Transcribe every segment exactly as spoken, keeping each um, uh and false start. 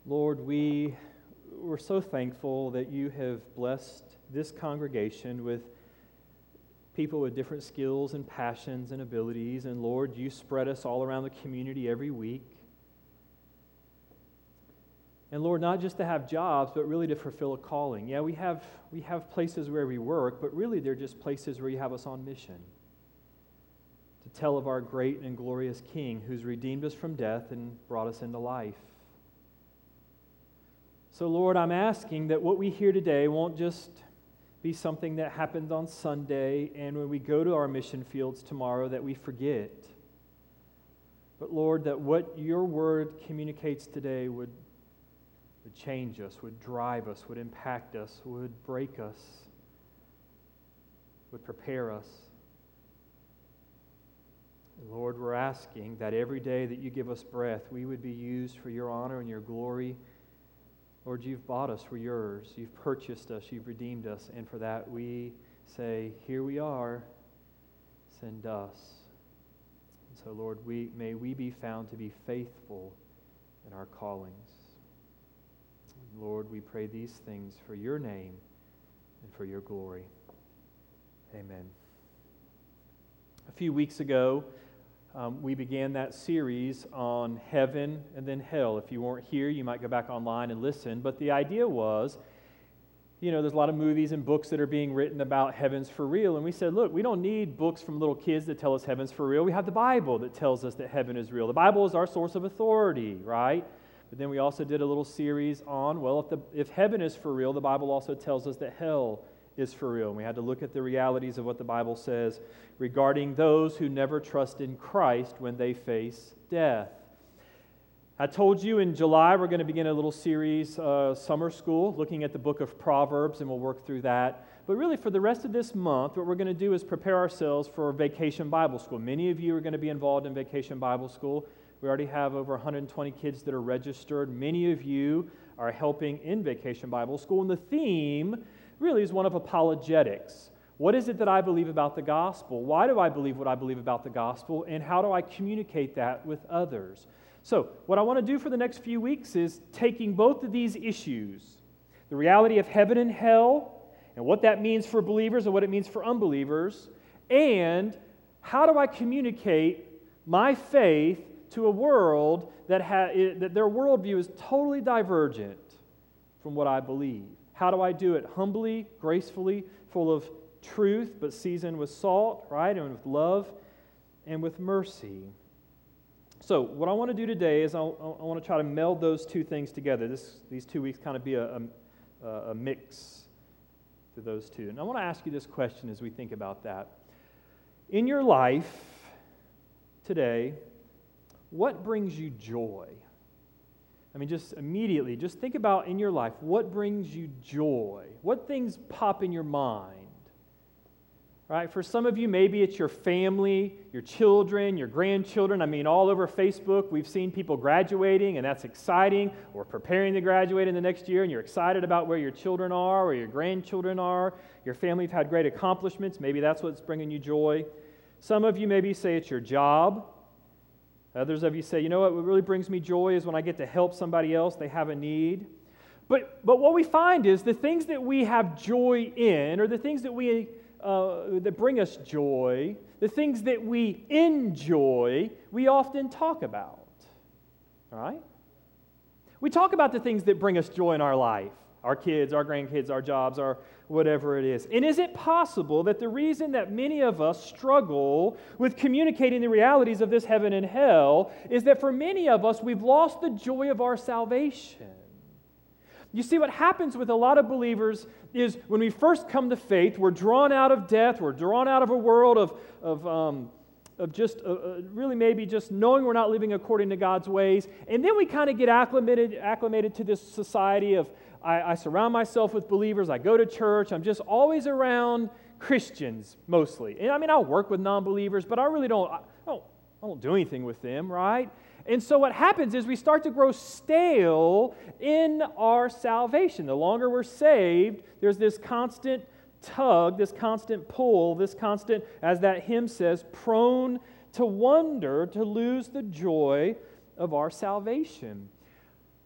Lord, we, we're so thankful that you have blessed this congregation with people with different skills and passions and abilities. And Lord, you spread us all around the community every week. And Lord, not just to have jobs, but really to fulfill a calling. Yeah, we have we have places where we work, but really they're just places where you have us on mission. To tell of our great and glorious King who's redeemed us from death and brought us into life. So Lord, I'm asking that what we hear today won't just be something that happened on Sunday, and when we go to our mission fields tomorrow that we forget. But Lord, that what your word communicates today would, would change us, would drive us, would impact us, would break us, would prepare us. And Lord, we're asking that every day that you give us breath, we would be used for your honor and your glory. Lord, you've bought us, we're yours. You've purchased us, you've redeemed us, and for that we say, here we are, send us. And so, Lord, we may we be found to be faithful in our callings. Lord, we pray these things for your name and for your glory. Amen. A few weeks ago, Um, we began that series on heaven and then hell. If you weren't here, you might go back online and listen. But the idea was, you know, there's a lot of movies and books that are being written about heaven's for real. And we said, look, we don't need books from little kids that tell us heaven's for real. We have the Bible that tells us that heaven is real. The Bible is our source of authority, right? But then we also did a little series on, well, if the if heaven is for real, the Bible also tells us that hell is for real. And we had to look at the realities of what the Bible says regarding those who never trust in Christ when they face death. I told you in July we're going to begin a little series, uh, summer school, looking at the book of Proverbs, and we'll work through that. But really for the rest of this month, what we're going to do is prepare ourselves for Vacation Bible School. Many of you are going to be involved in Vacation Bible School. We already have over one hundred twenty kids that are registered. Many of you are helping in Vacation Bible School, and the theme really is one of apologetics. What is it that I believe about the gospel? Why do I believe what I believe about the gospel? And how do I communicate that with others? So, what I want to do for the next few weeks is taking both of these issues, the reality of heaven and hell, and what that means for believers and what it means for unbelievers, and how do I communicate my faith to a world that, ha- that their worldview is totally divergent from what I believe. How do I do it? Humbly, gracefully, full of truth, but seasoned with salt, right? And with love and with mercy. So, what I want to do today is I'll, I want to try to meld those two things together. This, these two weeks kind of be a, a, a mix to those two. And I want to ask you this question as we think about that. In your life today, what brings you joy? I mean, just immediately, just think about in your life, what brings you joy? What things pop in your mind? Right? For some of you, maybe it's your family, your children, your grandchildren. I mean, all over Facebook, we've seen people graduating, and that's exciting, or preparing to graduate in the next year, and you're excited about where your children are or your grandchildren are. Your family have had great accomplishments. Maybe that's what's bringing you joy. Some of you maybe say it's your job. Others of you say, you know what, what really brings me joy is when I get to help somebody else, they have a need. But but what we find is the things that we have joy in, or the things that we uh, that bring us joy, the things that we enjoy, we often talk about. All right? We talk about the things that bring us joy in our life. Our kids, our grandkids, our jobs, our whatever it is. And is it possible that the reason that many of us struggle with communicating the realities of this heaven and hell is that for many of us, we've lost the joy of our salvation? You see, what happens with a lot of believers is when we first come to faith, we're drawn out of death, we're drawn out of a world of, of um, of just uh, uh, really maybe just knowing we're not living according to God's ways, and then we kind of get acclimated acclimated to this society of I, I surround myself with believers, I go to church, I'm just always around Christians mostly. And I mean, I'll work with non-believers, but I really don't I don't, I don't do anything with them, right? And so what happens is we start to grow stale in our salvation. The longer we're saved, there's this constant tug, this constant pull, this constant, as that hymn says, prone to wonder, to lose the joy of our salvation.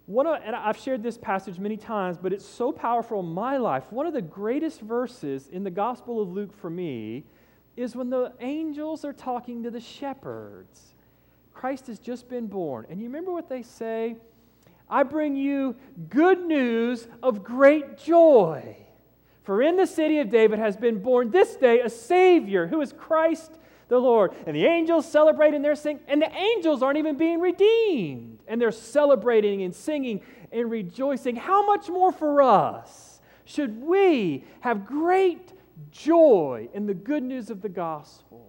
One of, and I've shared this passage many times, but it's so powerful in my life. One of the greatest verses in the Gospel of Luke for me is when the angels are talking to the shepherds. Christ has just been born. And you remember what they say? I bring you good news of great joy. For in the city of David has been born this day a Savior who is Christ the Lord. And the angels celebrate and they're singing, and the angels aren't even being redeemed. And they're celebrating and singing and rejoicing. How much more for us should we have great joy in the good news of the gospel?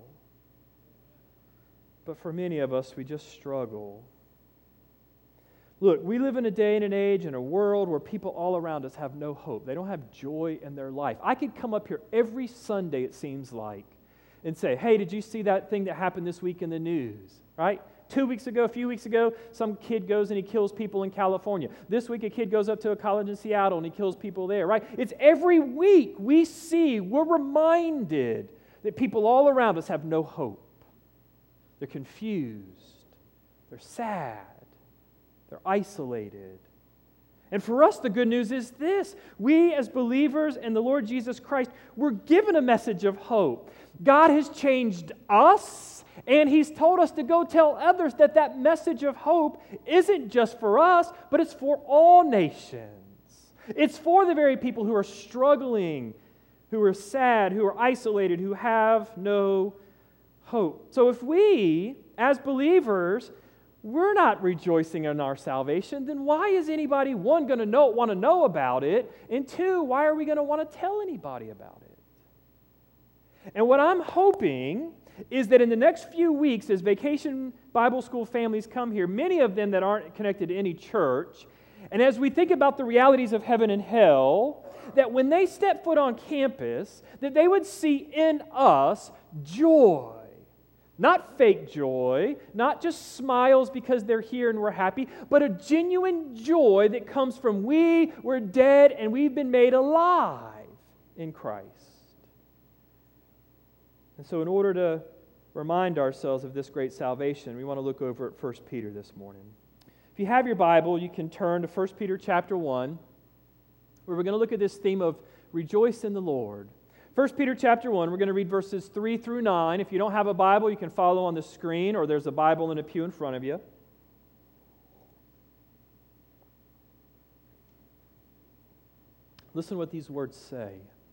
But for many of us, we just struggle. Look, we live in a day and an age and a world where people all around us have no hope. They don't have joy in their life. I could come up here every Sunday, it seems like, and say, hey, did you see that thing that happened this week in the news, right? Two weeks ago, a few weeks ago, some kid goes and he kills people in California. This week, a kid goes up to a college in Seattle and he kills people there, right? It's every week we see, we're reminded that people all around us have no hope. They're confused. They're sad. They're isolated. And for us, the good news is this. We as believers in the Lord Jesus Christ, we're given a message of hope. God has changed us, and He's told us to go tell others that that message of hope isn't just for us, but it's for all nations. It's for the very people who are struggling, who are sad, who are isolated, who have no hope. So if we, as believers, we're not rejoicing in our salvation, then why is anybody, one, going to know want to know about it, and two, why are we going to want to tell anybody about it? And what I'm hoping is that in the next few weeks, as Vacation Bible School families come here, many of them that aren't connected to any church, and as we think about the realities of heaven and hell, that when they step foot on campus, that they would see in us joy. Not fake joy, not just smiles because they're here and we're happy, but a genuine joy that comes from we were dead and we've been made alive in Christ. And so in order to remind ourselves of this great salvation, we want to look over at First Peter this morning. If you have your Bible, you can turn to First Peter chapter one, where we're going to look at this theme of rejoice in the Lord. First Peter chapter one, we're going to read verses three through nine. If you don't have a Bible, you can follow on the screen, or there's a Bible in a pew in front of you. Listen to what these words say.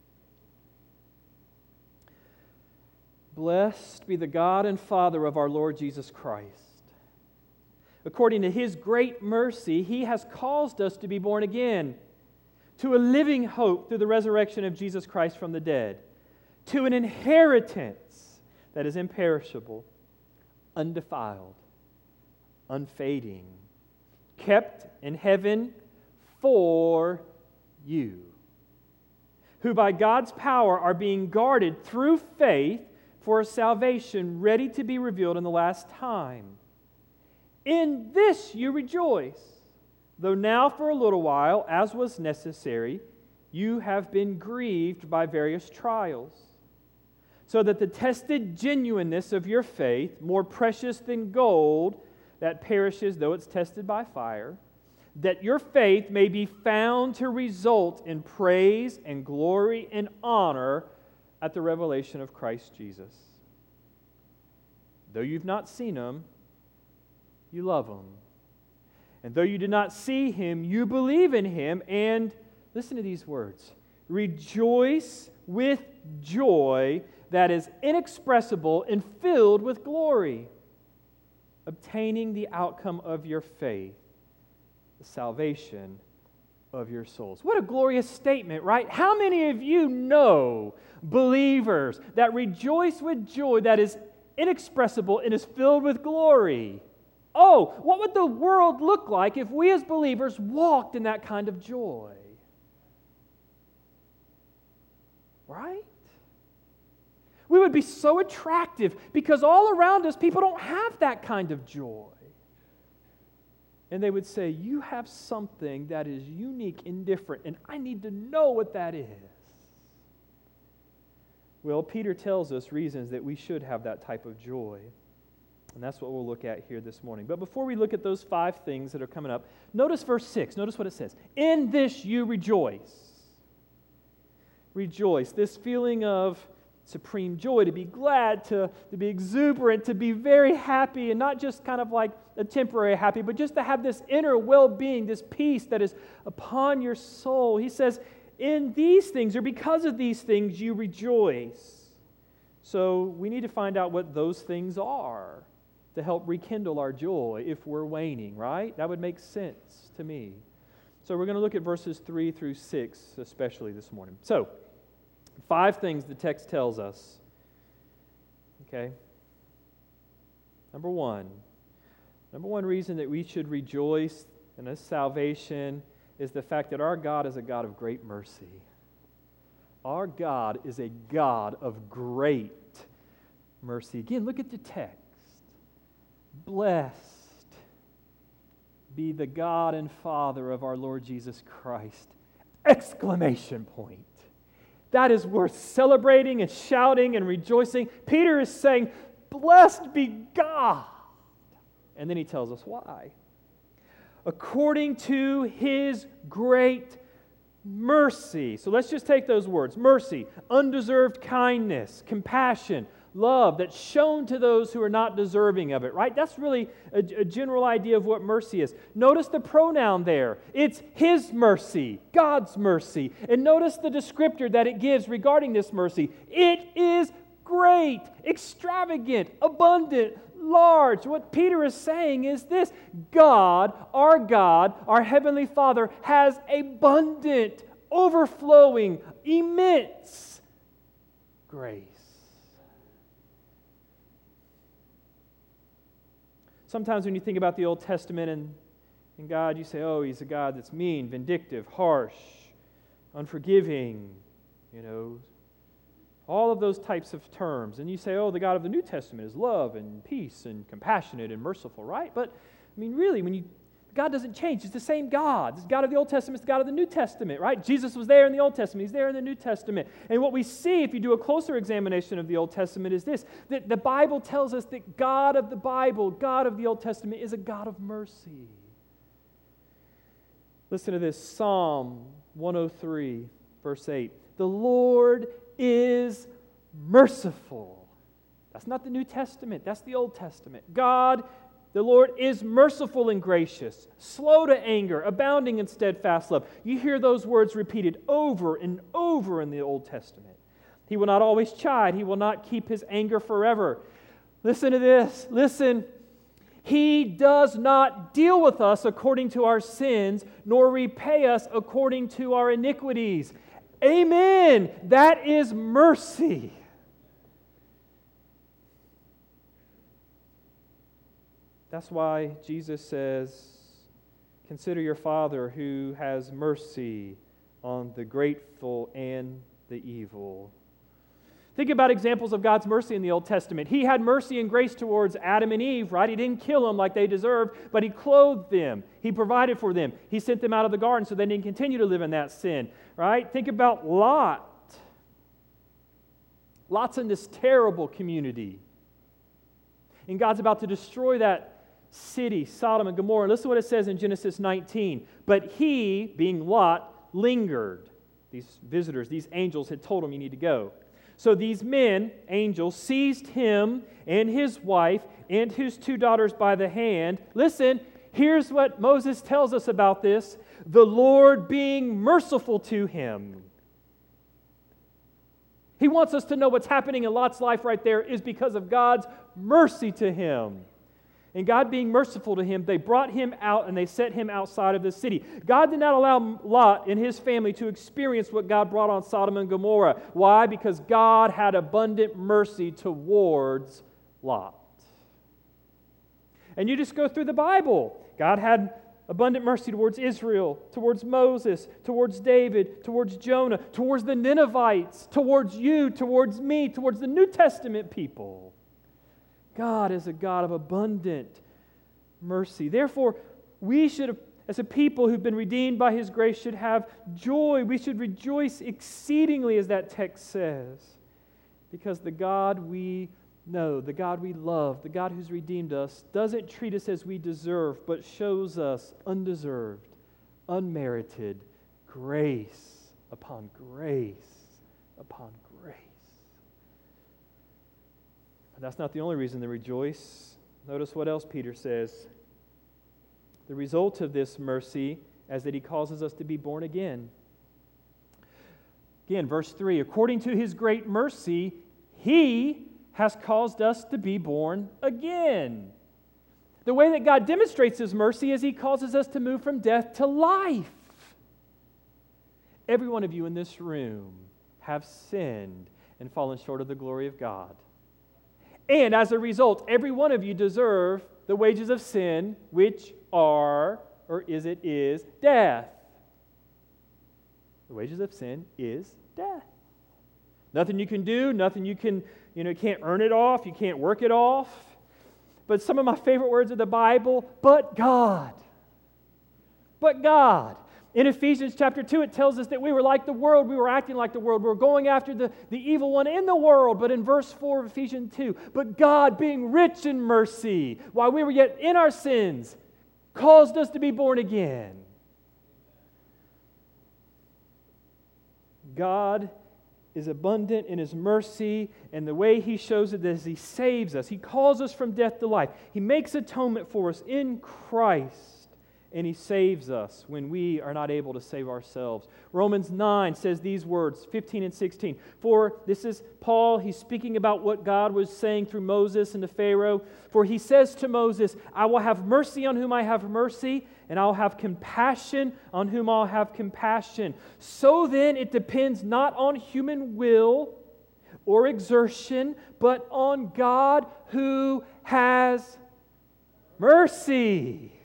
Blessed be the God and Father of our Lord Jesus Christ. According to His great mercy, He has caused us to be born again to a living hope through the resurrection of Jesus Christ from the dead, to an inheritance that is imperishable, undefiled, unfading, kept in heaven for you, who by God's power are being guarded through faith for a salvation ready to be revealed in the last time. In this you rejoice, though now for a little while, as was necessary, you have been grieved by various trials, so that the tested genuineness of your faith, more precious than gold that perishes though it's tested by fire, that your faith may be found to result in praise and glory and honor at the revelation of Christ Jesus. Though you've not seen Him, you love Him. And though you did not see Him, you believe in Him, and, listen to these words, rejoice with joy that is inexpressible and filled with glory, obtaining the outcome of your faith, the salvation of your souls. What a glorious statement, right? How many of you know believers that rejoice with joy that is inexpressible and is filled with glory? Oh, what would the world look like if we as believers walked in that kind of joy? Right? We would be so attractive because all around us, people don't have that kind of joy. And they would say, you have something that is unique and different, and I need to know what that is. Well, Peter tells us reasons that we should have that type of joy. And that's what we'll look at here this morning. But before we look at those five things that are coming up, notice verse six. Notice what it says. In this you rejoice. Rejoice. This feeling of supreme joy, to be glad, to, to be exuberant, to be very happy, and not just kind of like a temporary happy, but just to have this inner well-being, this peace that is upon your soul. He says, in these things, or because of these things, you rejoice. So we need to find out what those things are to help rekindle our joy if we're waning, right? That would make sense to me. So we're going to look at verses three through six, especially this morning. So, five things the text tells us. Okay? Number one. Number one reason that we should rejoice in this salvation is the fact that our God is a God of great mercy. Our God is a God of great mercy. Again, look at the text. Blessed be the God and Father of our Lord Jesus Christ. Exclamation point. That is worth celebrating and shouting and rejoicing. Peter is saying, blessed be God. And then he tells us why. According to His great mercy. So let's just take those words. Mercy, undeserved kindness, compassion, love that's shown to those who are not deserving of it, right? That's really a, a general idea of what mercy is. Notice the pronoun there. It's His mercy, God's mercy. And notice the descriptor that it gives regarding this mercy. It is great, extravagant, abundant, large. What Peter is saying is this: God, our God, our Heavenly Father, has abundant, overflowing, immense grace. Sometimes when you think about the Old Testament and, and God, you say, oh, He's a God that's mean, vindictive, harsh, unforgiving, you know, all of those types of terms. And you say, oh, the God of the New Testament is love and peace and compassionate and merciful, right? But, I mean, really, when you God doesn't change. It's the same God. It's God of the Old Testament. It's the God of the New Testament, right? Jesus was there in the Old Testament. He's there in the New Testament. And what we see, if you do a closer examination of the Old Testament, is this, that the Bible tells us that God of the Bible, God of the Old Testament, is a God of mercy. Listen to this, Psalm one oh three, verse eight. The Lord is merciful. That's not the New Testament. That's the Old Testament. God The Lord is merciful and gracious, slow to anger, abounding in steadfast love. You hear those words repeated over and over in the Old Testament. He will not always chide. He will not keep His anger forever. Listen to this. Listen. He does not deal with us according to our sins, nor repay us according to our iniquities. Amen. That is mercy. That's why Jesus says, consider your Father who has mercy on the grateful and the evil. Think about examples of God's mercy in the Old Testament. He had mercy and grace towards Adam and Eve, right? He didn't kill them like they deserved, but He clothed them. He provided for them. He sent them out of the garden so they didn't continue to live in that sin, right? Think about Lot. Lot's in this terrible community. And God's about to destroy that city, Sodom and Gomorrah. Listen to what it says in Genesis nineteen. But he, being Lot, lingered. These visitors, these angels had told him, you need to go. So these men, angels, seized him and his wife and his two daughters by the hand. Listen, here's what Moses tells us about this. The Lord being merciful to him. He wants us to know what's happening in Lot's life right there is because of God's mercy to him. And God being merciful to him, they brought him out and they set him outside of the city. God did not allow Lot and his family to experience what God brought on Sodom and Gomorrah. Why? Because God had abundant mercy towards Lot. And you just go through the Bible. God had abundant mercy towards Israel, towards Moses, towards David, towards Jonah, towards the Ninevites, towards you, towards me, towards the New Testament people. God is a God of abundant mercy. Therefore, we should, as a people who've been redeemed by His grace, should have joy. We should rejoice exceedingly, as that text says, because the God we No, the God we love, the God who's redeemed us, doesn't treat us as we deserve, but shows us undeserved, unmerited grace upon grace upon grace. But that's not the only reason to rejoice. Notice what else Peter says. The result of this mercy is that he causes us to be born again. Again, verse three, according to his great mercy, he has caused us to be born again. The way that God demonstrates his mercy is he causes us to move from death to life. Every one of you in this room have sinned and fallen short of the glory of God. And as a result, every one of you deserve the wages of sin, which are, or is it is, death. The wages of sin is death. Nothing you can do, nothing you can, you know, you can't earn it off, you can't work it off. But some of my favorite words of the Bible, but God. But God. In Ephesians chapter two, it tells us that we were like the world, we were acting like the world, we were going after the, the evil one in the world. But in verse four of Ephesians two, but God, being rich in mercy, while we were yet in our sins, caused us to be born again. God is abundant in his mercy, and the way he shows it is he saves us. He calls us from death to life. He makes atonement for us in Christ, and he saves us when we are not able to save ourselves. Romans nine says these words, fifteen and sixteen. For this is Paul, he's speaking about what God was saying through Moses and to Pharaoh. For he says to Moses, I will have mercy on whom I have mercy, and I'll have compassion on whom I'll have compassion. So then it depends not on human will or exertion, but on God who has mercy.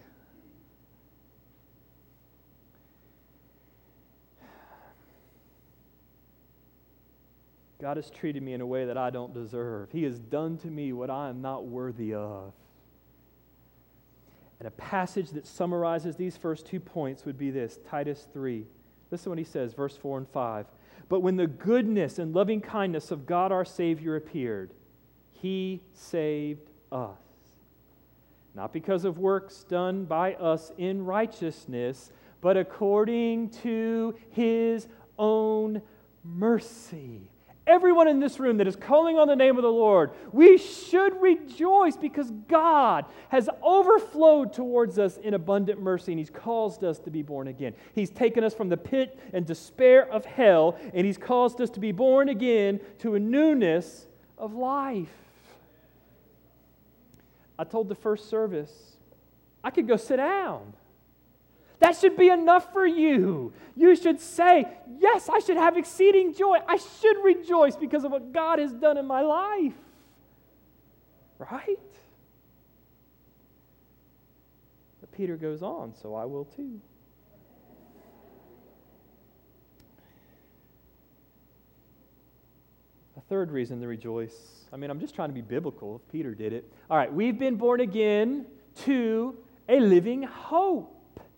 God has treated me in a way that I don't deserve. He has done to me what I am not worthy of. And a passage that summarizes these first two points would be this, Titus three. Listen to what he says, verse four and five. But when the goodness and loving kindness of God our Savior appeared, he saved us. Not because of works done by us in righteousness, but according to his own mercy. Everyone in this room that is calling on the name of the Lord, we should rejoice because God has overflowed towards us in abundant mercy, and he's caused us to be born again. He's taken us from the pit and despair of hell, and he's caused us to be born again to a newness of life. I told the first service, I could go sit down. That should be enough for you. You should say, yes, I should have exceeding joy. I should rejoice because of what God has done in my life. Right? But Peter goes on, so I will too. A third reason to rejoice. I mean, I'm just trying to be biblical if Peter did it. All right, we've been born again to a living hope.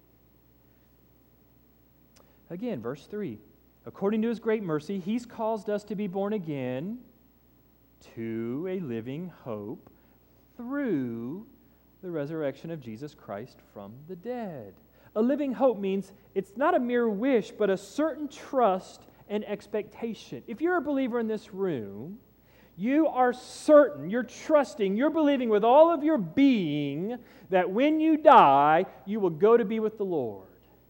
Again, verse three. According to his great mercy, he's caused us to be born again to a living hope through the resurrection of Jesus Christ from the dead. A living hope means it's not a mere wish, but a certain trust and expectation. If you're a believer in this room, you are certain, you're trusting, you're believing with all of your being that when you die, you will go to be with the Lord.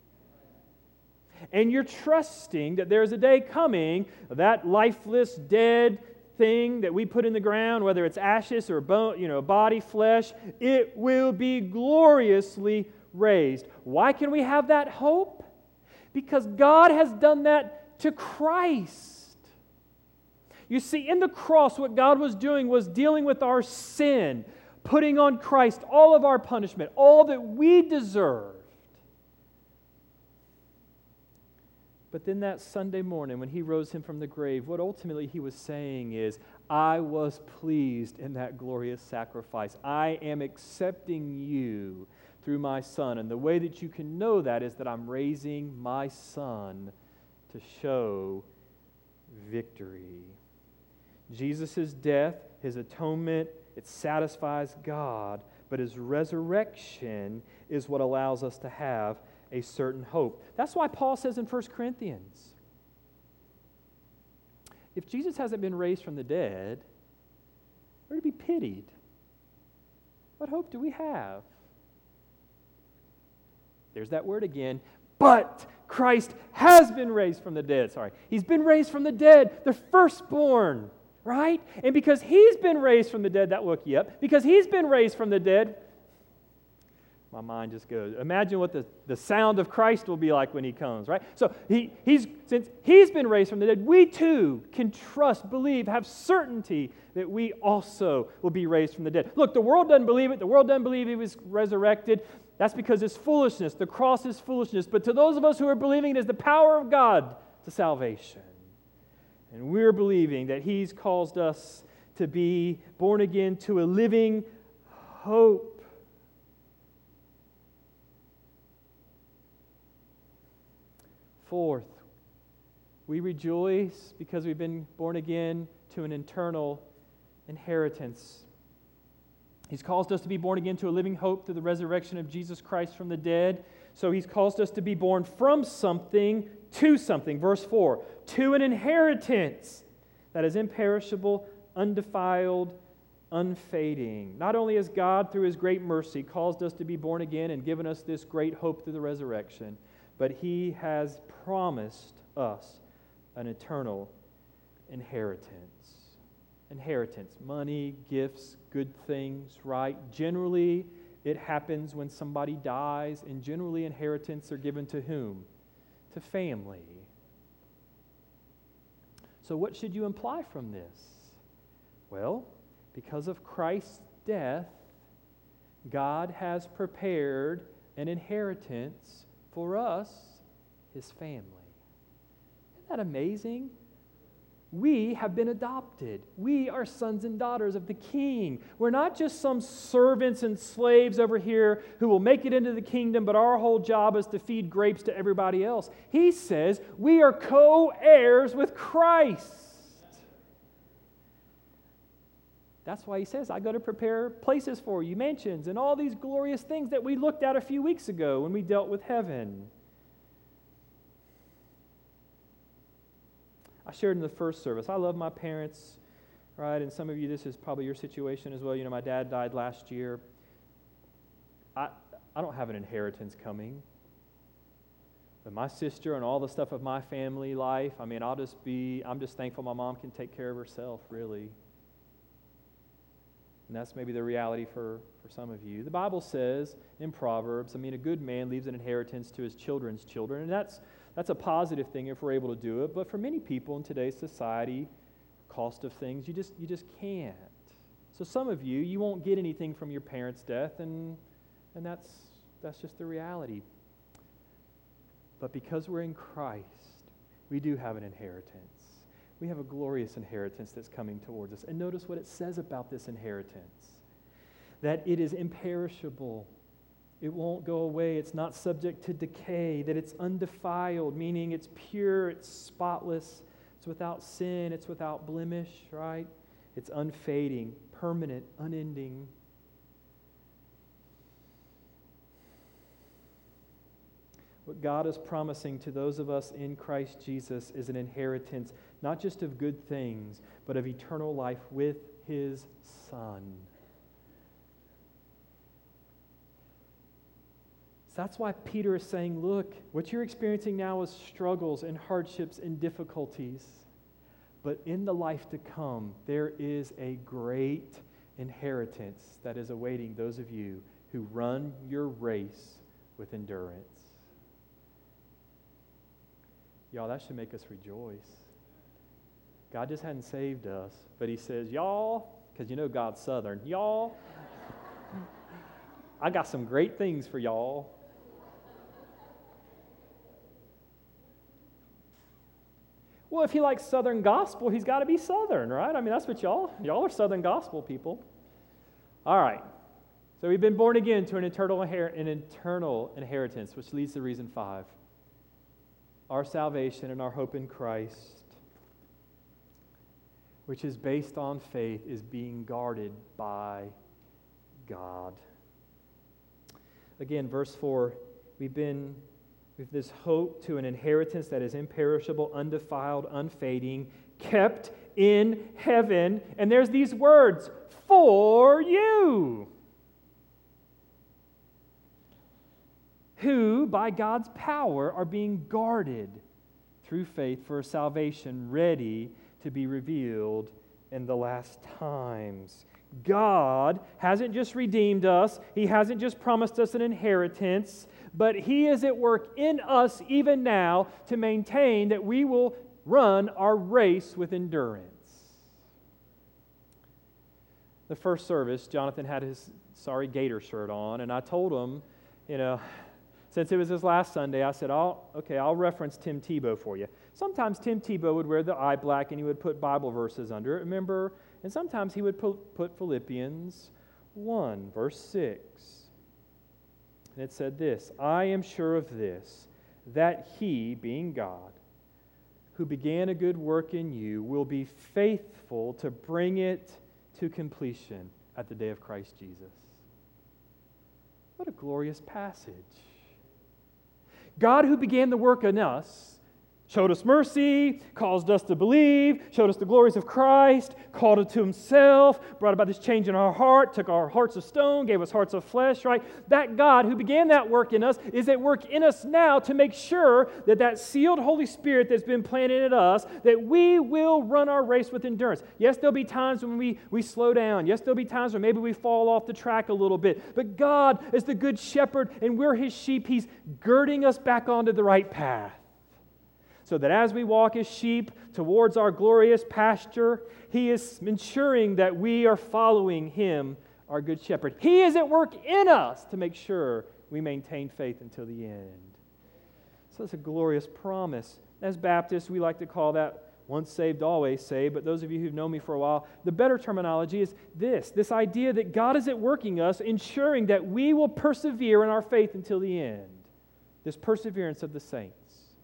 And you're trusting that there's a day coming, that lifeless, dead thing that we put in the ground, whether it's ashes or bone, you know, body, flesh, it will be gloriously raised. Why can we have that hope? Because God has done that to Christ. You see, in the cross, what God was doing was dealing with our sin, putting on Christ all of our punishment, all that we deserve. But then that Sunday morning when he rose him from the grave, what ultimately he was saying is, I was pleased in that glorious sacrifice. I am accepting you through my Son. And the way that you can know that is that I'm raising my Son to show victory. Jesus' death His atonement, it satisfies God, but His resurrection is what allows us to have a certain hope. That's why Paul says in First Corinthians, if Jesus hasn't been raised from the dead, we're to be pitied. What hope do we have? There's that word again. But Christ has been raised from the dead. Sorry. He's been raised from the dead, the firstborn, right? And because He's been raised from the dead, that woke you up. Because He's been raised from the dead, my mind just goes. Imagine what the, the sound of Christ will be like when He comes, right? So he, he's since He's been raised from the dead, we too can trust, believe, have certainty that we also will be raised from the dead. Look, the world doesn't believe it. The world doesn't believe He was resurrected. That's because it's foolishness. The cross is foolishness. But to those of us who are believing, it is the power of God to salvation. And we're believing that He's caused us to be born again to a living hope. Fourth, we rejoice because we've been born again to an eternal inheritance. He's caused us to be born again to a living hope through the resurrection of Jesus Christ from the dead. So He's caused us to be born from something to something. Verse four, to an inheritance that is imperishable, undefiled, unfading. Not only has God, through His great mercy, caused us to be born again and given us this great hope through the resurrection, but He has promised us an eternal inheritance. Inheritance, money, gifts, good things, right? Generally, it happens when somebody dies, and generally inheritance are given to whom? To family. So what should you imply from this? Well, because of Christ's death, God has prepared an inheritance for us, His family. Isn't that amazing? We have been adopted. We are sons and daughters of the King. We're not just some servants and slaves over here who will make it into the kingdom, but our whole job is to feed grapes to everybody else. He says we are co-heirs with Christ. That's why He says, I go to prepare places for you, mansions, and all these glorious things that we looked at a few weeks ago when we dealt with heaven. I shared in the first service, I love my parents, right? And some of you, this is probably your situation as well. You know, my dad died last year. I I don't have an inheritance coming. But my sister and all the stuff of my family life, I mean, I'll just be, I'm just thankful my mom can take care of herself, really. And that's maybe the reality for, for some of you. The Bible says in Proverbs, I mean, a good man leaves an inheritance to his children's children. And that's that's a positive thing if we're able to do it. But for many people in today's society, cost of things, you just you just can't. So some of you, you won't get anything from your parents' death, and and that's that's just the reality. But because we're in Christ, we do have an inheritance. We have a glorious inheritance that's coming towards us. And notice what it says about this inheritance. That it is imperishable. It won't go away. It's not subject to decay. That it's undefiled, meaning it's pure, it's spotless, it's without sin, it's without blemish, right? It's unfading, permanent, unending. What God is promising to those of us in Christ Jesus is an inheritance, not just of good things, but of eternal life with His Son. So that's why Peter is saying, look, what you're experiencing now is struggles and hardships and difficulties. But in the life to come, there is a great inheritance that is awaiting those of you who run your race with endurance. Y'all, that should make us rejoice. God just hadn't saved us, but He says, y'all, because you know God's Southern, y'all, I got some great things for y'all. Well, if He likes Southern gospel, He's got to be Southern, right? I mean, that's what y'all, y'all are Southern gospel people. All right. So we've been born again to an eternal, inher- an eternal inheritance, which leads to reason five. Our salvation and our hope in Christ. which is based on faith, is being guarded by God. Again, verse four, we've been with this hope to an inheritance that is imperishable, undefiled, unfading, kept in heaven. And there's these words, for you, who by God's power are being guarded through faith for a salvation ready to be revealed in the last times. God hasn't just redeemed us. He hasn't just promised us an inheritance, but He is at work in us even now to maintain that we will run our race with endurance. The first service, Jonathan had his sorry Gator shirt on, and I told him, you know, since it was his last Sunday, I said, I'll, okay, I'll reference Tim Tebow for you. Sometimes Tim Tebow would wear the eye black and he would put Bible verses under it, remember? And sometimes he would put, put Philippians one, verse six. And it said this, I am sure of this, that He, being God, who began a good work in you, will be faithful to bring it to completion at the day of Christ Jesus. What a glorious passage. God who began the work in us showed us mercy, caused us to believe, showed us the glories of Christ, called it to Himself, brought about this change in our heart, took our hearts of stone, gave us hearts of flesh, right? That God who began that work in us is at work in us now to make sure that that sealed Holy Spirit that's been planted in us, that we will run our race with endurance. Yes, there'll be times when we, we slow down. Yes, there'll be times when maybe we fall off the track a little bit. But God is the good shepherd and we're His sheep. He's girding us back onto the right path, so that as we walk as sheep towards our glorious pasture, He is ensuring that we are following Him, our good shepherd. He is at work in us to make sure we maintain faith until the end. So it's a glorious promise. As Baptists, we like to call that once saved, always saved. But those of you who've known me for a while, the better terminology is this, this idea that God is at work in us, ensuring that we will persevere in our faith until the end. This perseverance of the saints.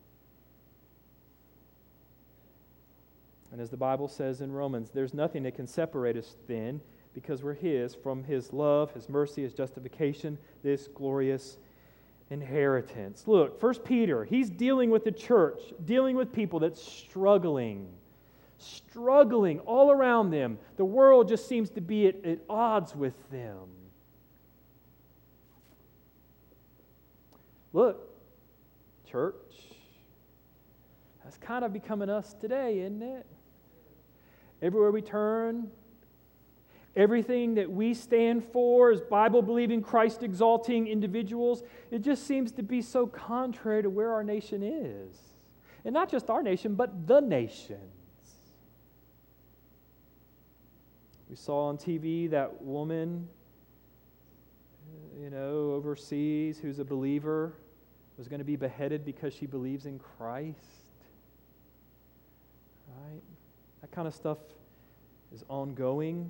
And as the Bible says in Romans, there's nothing that can separate us then, because we're His, from His love, His mercy, His justification, this glorious inheritance. Look, First Peter, he's dealing with the church, dealing with people that's struggling, struggling all around them. The world just seems to be at, at odds with them. Look, church, that's kind of becoming us today, isn't it? Everywhere we turn, everything that we stand for as Bible-believing, Christ-exalting individuals, it just seems to be so contrary to where our nation is. And not just our nation, but the nations. We saw on T V that woman, you know, overseas who's a believer, was going to be beheaded because she believes in Christ. Right? That kind of stuff is ongoing.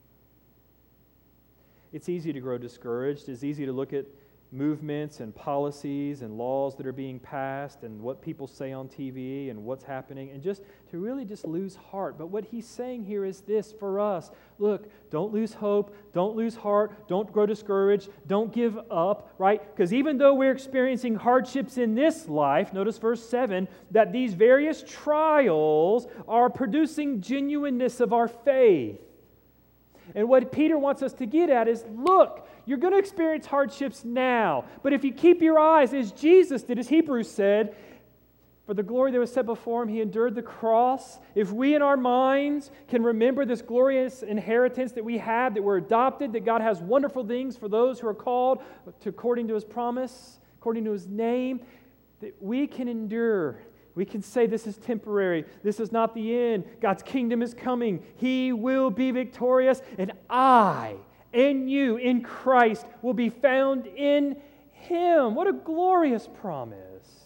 It's easy to grow discouraged. It's easy to look at movements and policies and laws that are being passed and what people say on T V and what's happening, and just to really just lose heart. But what he's saying here is this for us. Look, don't lose hope. Don't lose heart. Don't grow discouraged. Don't give up, right? Because even though we're experiencing hardships in this life, notice verse seven, that these various trials are producing genuineness of our faith. And what Peter wants us to get at is, look, you're going to experience hardships now. But if you keep your eyes, as Jesus did, as Hebrews said, for the glory that was set before Him, He endured the cross. If we in our minds can remember this glorious inheritance that we have, that we're adopted, that God has wonderful things for those who are called to, according to His promise, according to His name, that we can endure. We can say this is temporary. This is not the end. God's kingdom is coming. He will be victorious. And I and you in Christ will be found in Him. What a glorious promise.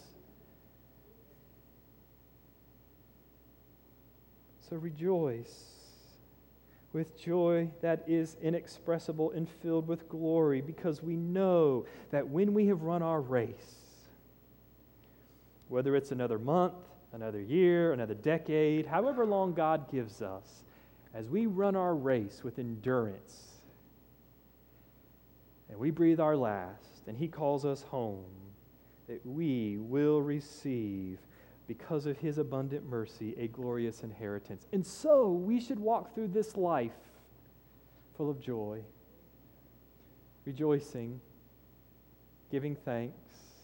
So rejoice with joy that is inexpressible and filled with glory, because we know that when we have run our race, whether it's another month, another year, another decade, however long God gives us, as we run our race with endurance, and we breathe our last, and He calls us home, that we will receive, because of His abundant mercy, a glorious inheritance. And so we should walk through this life full of joy, rejoicing, giving thanks.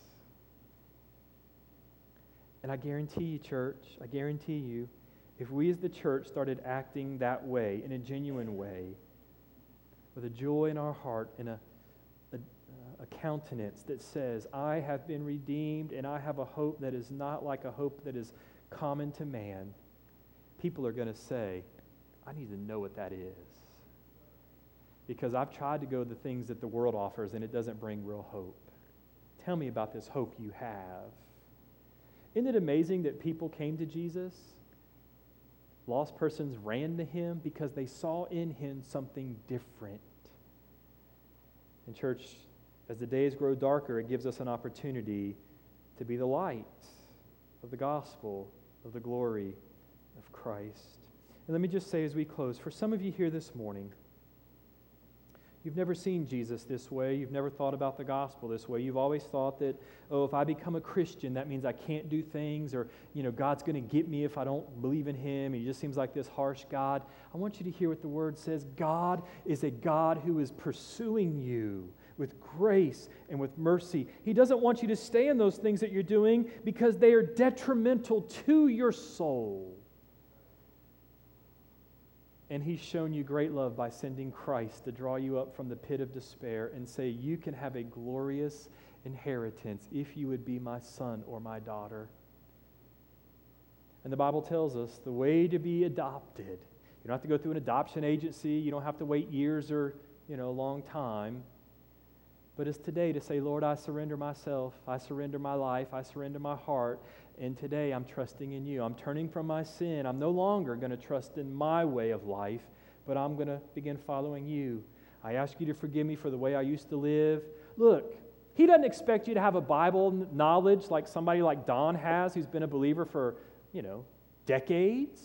And I guarantee you, church, I guarantee you, if we as the church started acting that way, in a genuine way, with a joy in our heart and a, a, a countenance that says, I have been redeemed and I have a hope that is not like a hope that is common to man, people are going to say, I need to know what that is. Because I've tried to go the things that the world offers and it doesn't bring real hope. Tell me about this hope you have. Isn't it amazing that people came to Jesus? Lost persons ran to Him because they saw in Him something different. In church, as the days grow darker, it gives us an opportunity to be the light of the gospel, of the glory of Christ. And let me just say as we close, for some of you here this morning, you've never seen Jesus this way. You've never thought about the gospel this way. You've always thought that, oh, if I become a Christian, that means I can't do things, or, you know, God's going to get me if I don't believe in Him. He just seems like this harsh God. I want you to hear what the Word says. God is a God who is pursuing you with grace and with mercy. He doesn't want you to stay in those things that you're doing because they are detrimental to your soul. And He's shown you great love by sending Christ to draw you up from the pit of despair and say, you can have a glorious inheritance if you would be my son or my daughter. And the Bible tells us the way to be adopted, you don't have to go through an adoption agency, you don't have to wait years or, you know, a long time, but it's today to say, Lord, I surrender myself, I surrender my life, I surrender my heart, and today I'm trusting in you. I'm turning from my sin. I'm no longer going to trust in my way of life, but I'm going to begin following you. I ask you to forgive me for the way I used to live. Look, He doesn't expect you to have a Bible knowledge like somebody like Don has, who's been a believer for, you know, decades.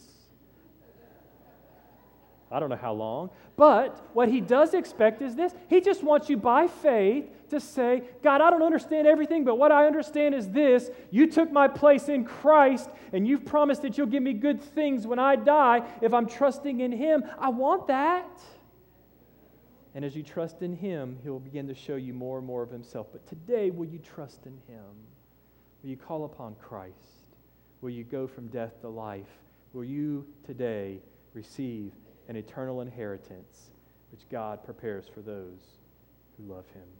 I don't know how long. But what He does expect is this. He just wants you by faith to say, God, I don't understand everything, but what I understand is this. You took my place in Christ, and you've promised that you'll give me good things when I die if I'm trusting in Him. I want that. And as you trust in Him, He'll begin to show you more and more of Himself. But today, will you trust in Him? Will you call upon Christ? Will you go from death to life? Will you today receive an eternal inheritance which God prepares for those who love Him?